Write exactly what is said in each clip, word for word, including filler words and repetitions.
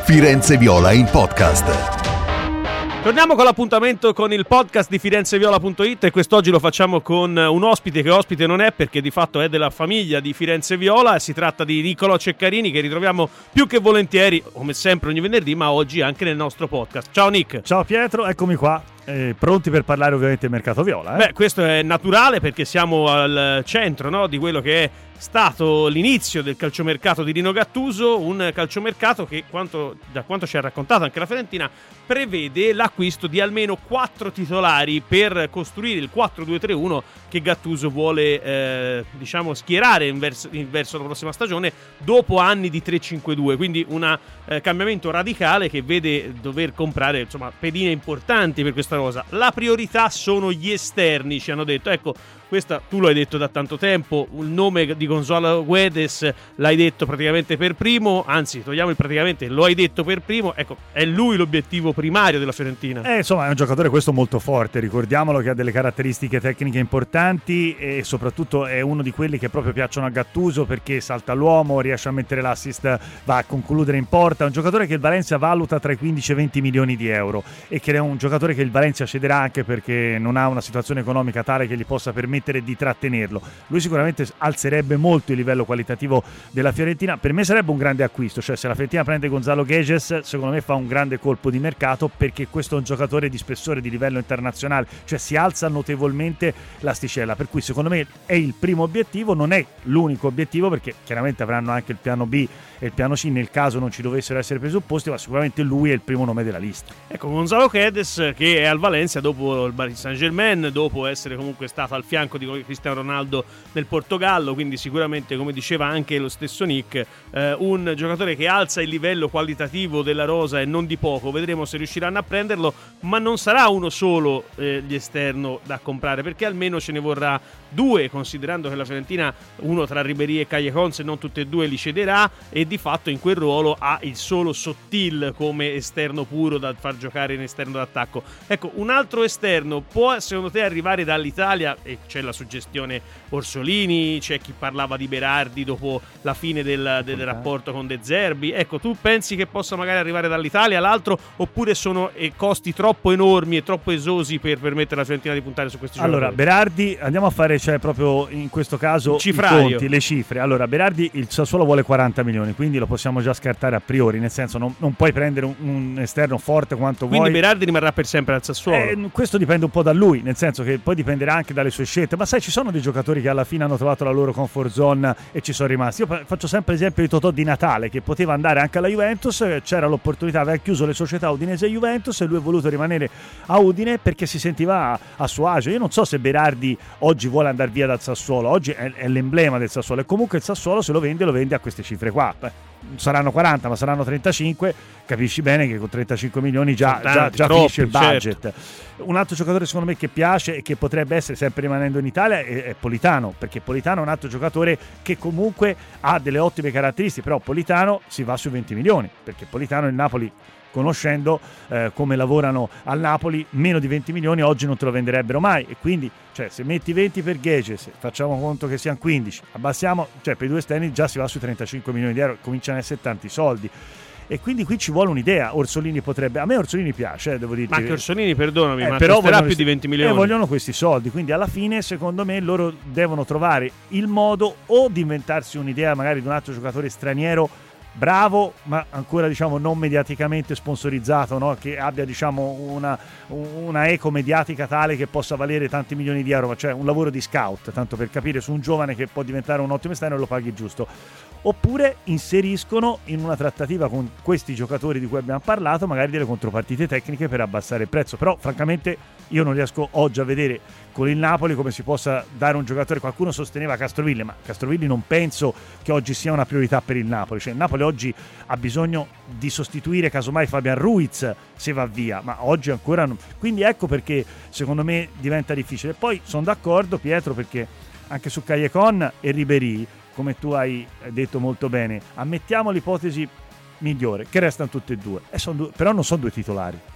Firenze Viola in podcast. Torniamo con l'appuntamento con il podcast di firenzeviola punto it e quest'oggi lo facciamo con un ospite che ospite non è, perché di fatto è della famiglia di Firenze Viola, e si tratta di Niccolò Ceccarini, che ritroviamo più che volentieri, come sempre ogni venerdì, ma oggi anche nel nostro podcast. Ciao Nick. Ciao Pietro, eccomi qua. Eh, pronti per parlare ovviamente del mercato viola. Eh? Beh, questo è naturale perché siamo al centro, no, di quello che è stato l'inizio del calciomercato di Rino Gattuso, un calciomercato che, quanto, da quanto ci ha raccontato anche la Fiorentina, prevede l'acquisto di almeno quattro titolari per costruire il quattro due tre uno che Gattuso vuole eh, diciamo schierare in verso, in verso la prossima stagione dopo anni di tre cinque due, quindi un eh, cambiamento radicale che vede dover comprare, insomma, pedine importanti per questa cosa. La priorità sono gli esterni, ci hanno detto. Ecco, questa tu lo hai detto da tanto tempo, il nome di Gonzalo Guedes l'hai detto praticamente per primo, anzi togliamo il praticamente, lo hai detto per primo. Ecco, è lui l'obiettivo primario della Fiorentina. Eh, insomma, è un giocatore questo molto forte, ricordiamolo che ha delle caratteristiche tecniche importanti e soprattutto è uno di quelli che proprio piacciono a Gattuso, perché salta l'uomo, riesce a mettere l'assist, va a concludere in porta. È un giocatore che il Valencia valuta tra i quindici e i venti milioni di euro e che è un giocatore che il Valencia cederà anche perché non ha una situazione economica tale che gli possa permettere di trattenerlo. Lui sicuramente alzerebbe molto il livello qualitativo della Fiorentina. Per me sarebbe un grande acquisto, cioè se la Fiorentina prende Gonzalo Guedes, secondo me fa un grande colpo di mercato, perché questo è un giocatore di spessore di livello internazionale, cioè si alza notevolmente l'asticella, per cui secondo me è il primo obiettivo, non è l'unico obiettivo, perché chiaramente avranno anche il piano B e il piano C nel caso non ci dovessero essere presupposti, ma sicuramente lui è il primo nome della lista. Ecco, Gonzalo Guedes che è al Valencia dopo il Paris Saint-Germain, dopo essere comunque stato al fianco di Cristiano Ronaldo nel Portogallo, quindi sicuramente, come diceva anche lo stesso Nick, eh, un giocatore che alza il livello qualitativo della rosa e non di poco. Vedremo se riusciranno a prenderlo, ma non sarà uno solo eh, gli esterno da comprare, perché almeno ce ne vorrà due, considerando che la Fiorentina uno tra Ribéry e Callejon, se non tutte e due, li cederà, e di fatto in quel ruolo ha il solo Sottil come esterno puro da far giocare in esterno d'attacco. Ecco, un altro esterno può secondo te arrivare dall'Italia? E c'è la suggestione Orsolini, c'è chi parlava di Berardi dopo la fine del, del rapporto con De Zerbi. Ecco, tu pensi che possa magari arrivare dall'Italia l'altro, oppure sono eh, costi troppo enormi e troppo esosi per permettere alla Fiorentina di puntare su questi giocatori? Allora, Berardi, andiamo a fare, cioè proprio in questo caso i conti, le cifre. Allora, Berardi, il Sassuolo vuole quaranta milioni, quindi lo possiamo già scartare a priori, nel senso non, non puoi prendere un, un esterno forte quanto quindi vuoi. Quindi Berardi rimarrà per sempre al Sassuolo? Eh, questo dipende un po' da lui, nel senso che poi dipenderà anche dalle sue scelte, ma sai, ci sono dei giocatori che alla fine hanno trovato la loro comfort zone e ci sono rimasti. Io faccio sempre l'esempio di Totò Di Natale, che poteva andare anche alla Juventus, c'era l'opportunità, aveva chiuso le società Udinese e Juventus e lui è voluto rimanere a Udine perché si sentiva a, a suo agio. Io non so se Berardi oggi vuole andare via dal Sassuolo, oggi è, è l'emblema del Sassuolo, e comunque il Sassuolo se lo vende lo vende a queste cifre qua. Beh, saranno quaranta ma saranno trentacinque, capisci bene che con trentacinque milioni già, tanti, già, già troppi, finisce il budget, certo. Un altro giocatore secondo me che piace e che potrebbe essere, sempre rimanendo in Italia, è, è Politano, perché Politano è un altro giocatore che comunque ha delle ottime caratteristiche, però Politano si va sui venti milioni, perché Politano il Napoli, conoscendo eh, come lavorano al Napoli, meno di venti milioni oggi non te lo venderebbero mai, e quindi cioè, se metti venti per Guedes, facciamo conto che siano quindici, abbassiamo, cioè per i due esterni già si va sui trentacinque milioni di euro, cominciano a essere tanti soldi. E quindi qui ci vuole un'idea. Orsolini potrebbe, a me Orsolini piace, eh, devo dire. Ma anche Orsolini, perdonami, eh, ma però costerà più questi, di venti milioni. E eh, vogliono questi soldi, quindi alla fine secondo me loro devono trovare il modo o di inventarsi un'idea magari di un altro giocatore straniero bravo, ma ancora diciamo non mediaticamente sponsorizzato, no? Che abbia diciamo una, una eco mediatica tale che possa valere tanti milioni di euro, cioè un lavoro di scout, tanto per capire, su un giovane che può diventare un ottimo esterno e lo paghi giusto. Oppure inseriscono in una trattativa con questi giocatori di cui abbiamo parlato magari delle contropartite tecniche per abbassare il prezzo, però francamente io non riesco oggi a vedere con il Napoli come si possa dare un giocatore. Qualcuno sosteneva Castrovilli, ma Castrovilli non penso che oggi sia una priorità per il Napoli, cioè il Napoli oggi ha bisogno di sostituire casomai Fabian Ruiz se va via, ma oggi ancora non. Quindi ecco perché secondo me diventa difficile. Poi sono d'accordo, Pietro, perché anche su Callejon e Ribéry, come tu hai detto molto bene, ammettiamo l'ipotesi migliore, che restano tutte e due, e sono due, però non sono due titolari.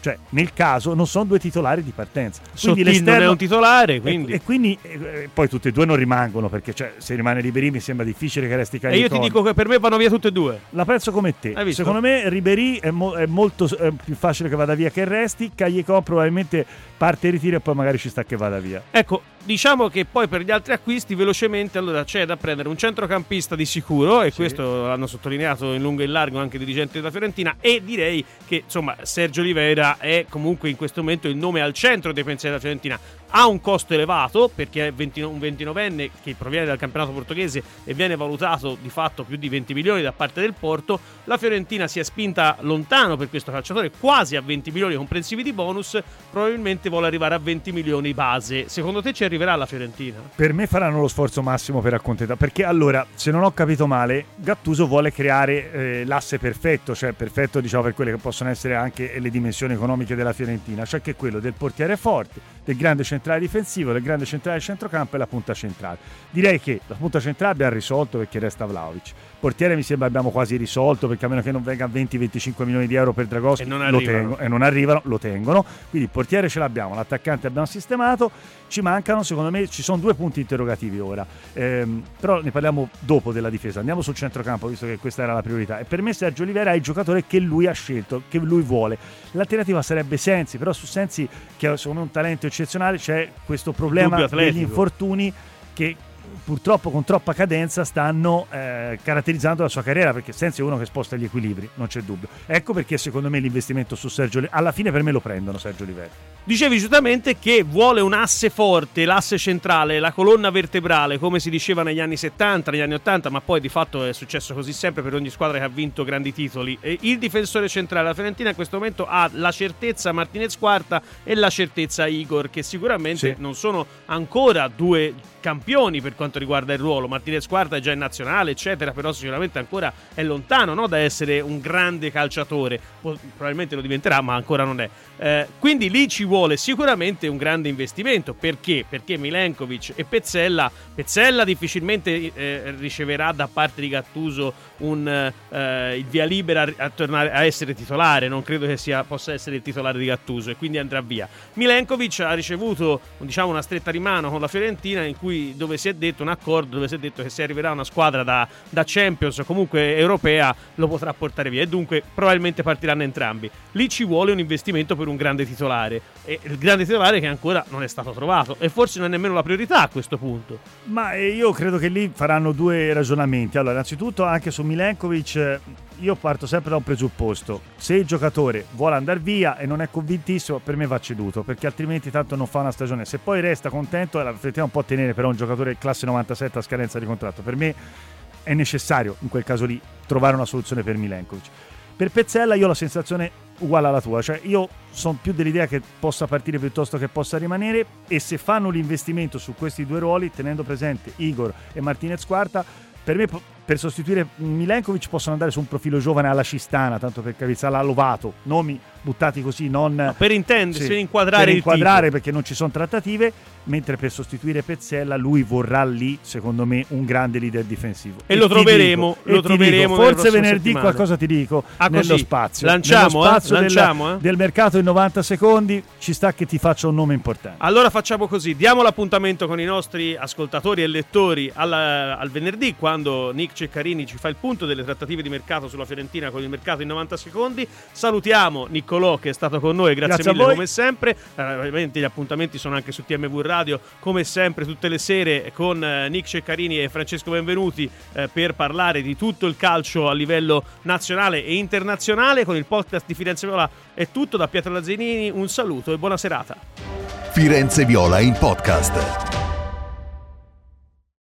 Cioè, nel caso non sono due titolari di partenza. Sottil non è un titolare, quindi... E, e quindi e, poi tutti e due non rimangono, perché cioè, se rimane Ribéry mi sembra difficile che resti Cagliari. E io ti dico che per me vanno via tutte e due. La penso come te. Secondo me Ribéry è, mo- è molto è più facile che vada via che resti. Callecò probabilmente parte e ritira e poi magari ci sta che vada via. Ecco, diciamo che poi per gli altri acquisti velocemente allora c'è da prendere un centrocampista di sicuro, e sì, questo l'hanno sottolineato in lungo e in largo anche i dirigenti della Fiorentina, e direi che insomma Sergio Oliveira è comunque in questo momento il nome al centro dei pensieri della Fiorentina. Ha un costo elevato perché è un ventinovenne che proviene dal campionato portoghese e viene valutato di fatto più di venti milioni da parte del Porto. La Fiorentina si è spinta lontano per questo calciatore, quasi a venti milioni comprensivi di bonus, probabilmente vuole arrivare a venti milioni base. Secondo te ci arriverà la Fiorentina? Per me faranno lo sforzo massimo per accontentare, perché allora, se non ho capito male, Gattuso vuole creare eh, l'asse perfetto, cioè perfetto diciamo per quelle che possono essere anche le dimensioni economiche della Fiorentina, cioè che è quello del portiere forte, del grande centrale difensivo, del grande centrale del centrocampo e la punta centrale. Direi che la punta centrale abbiamo risolto perché resta Vlahovic. Portiere mi sembra abbiamo quasi risolto, perché a meno che non venga venti venticinque milioni di euro per Dragoschi, e non lo arrivano. tengo, e non arrivano, lo tengono. Quindi il portiere ce l'abbiamo, l'attaccante abbiamo sistemato, ci mancano, secondo me ci sono due punti interrogativi ora, ehm, però ne parliamo dopo della difesa. Andiamo sul centrocampo, visto che questa era la priorità, e per me Sergio Oliveira è il giocatore che lui ha scelto, che lui vuole. L'alternativa sarebbe Sensi, però su Sensi, che è secondo me un talento eccezionale, c'è questo problema degli infortuni che purtroppo con troppa cadenza stanno eh, caratterizzando la sua carriera, perché Sensi è uno che sposta gli equilibri, non c'è dubbio. Ecco perché secondo me l'investimento su Sergio Oliveira, alla fine per me lo prendono Sergio Oliveira. Dicevi giustamente che vuole un asse forte, l'asse centrale, la colonna vertebrale, come si diceva negli anni settanta, negli anni ottanta, ma poi di fatto è successo così sempre per ogni squadra che ha vinto grandi titoli. E il difensore centrale, la Fiorentina in questo momento ha la certezza Martinez Quarta e la certezza Igor, che sicuramente sì, non sono ancora due campioni per quanto riguarda il ruolo. Martinez Quarta è già in nazionale eccetera, però sicuramente ancora è lontano, no, da essere un grande calciatore. Probabilmente lo diventerà, ma ancora non è. Eh, quindi lì ci vuole sicuramente un grande investimento. Perché? Perché Milenkovic e Pezzella Pezzella difficilmente eh, riceverà da parte di Gattuso un eh, il via libera a tornare a essere titolare. Non credo che sia possa essere il titolare di Gattuso, e quindi andrà via. Milenkovic ha ricevuto, diciamo, una stretta di mano con la Fiorentina, in cui dove si è detto un accordo dove si è detto che se arriverà una squadra da, da Champions o comunque europea lo potrà portare via, e dunque probabilmente partiranno entrambi. Lì ci vuole un investimento per un grande titolare, e il grande titolare che ancora non è stato trovato, e forse non è nemmeno la priorità a questo punto. Ma io credo che lì faranno due ragionamenti. Allora, innanzitutto anche su Milenkovic io parto sempre da un presupposto: se il giocatore vuole andare via e non è convintissimo, per me va ceduto, perché altrimenti tanto non fa una stagione. Se poi resta contento, la Fiorentina può tenere però un giocatore classe novantasette a scadenza di contratto. Per me è necessario in quel caso lì trovare una soluzione per Milenkovic. Per Pezzella io ho la sensazione uguale alla tua, cioè io sono più dell'idea che possa partire piuttosto che possa rimanere, e se fanno l'investimento su questi due ruoli, tenendo presente Igor e Martinez Quarta, per me per sostituire Milenkovic possono andare su un profilo giovane alla Cistana, tanto per capire, alla Lovato, nomi buttati così, non no, per intendersi, sì, per inquadrare, per inquadrare il perché non ci sono trattative, mentre per sostituire Pezzella lui vorrà lì, secondo me, un grande leader difensivo. E, e lo troveremo, dico, lo troveremo dico, forse venerdì settimane. Qualcosa ti dico, ah, nello così. spazio, lanciamo, nello spazio eh? lanciamo del, eh? del mercato in novanta secondi ci sta che ti faccia un nome importante. Allora facciamo così, diamo l'appuntamento con i nostri ascoltatori e lettori alla, al venerdì, quando Nick Ceccarini ci fa il punto delle trattative di mercato sulla Fiorentina con il mercato in novanta secondi. Salutiamo Niccolò che è stato con noi, grazie, grazie mille come sempre. Eh, ovviamente gli appuntamenti sono anche su T M V Radio, come sempre tutte le sere, con eh, Nick Ceccarini e Francesco Benvenuti eh, per parlare di tutto il calcio a livello nazionale e internazionale. Con il podcast di Firenze Viola è tutto, da Pietro Lazzarini un saluto e buona serata. Firenze Viola in podcast.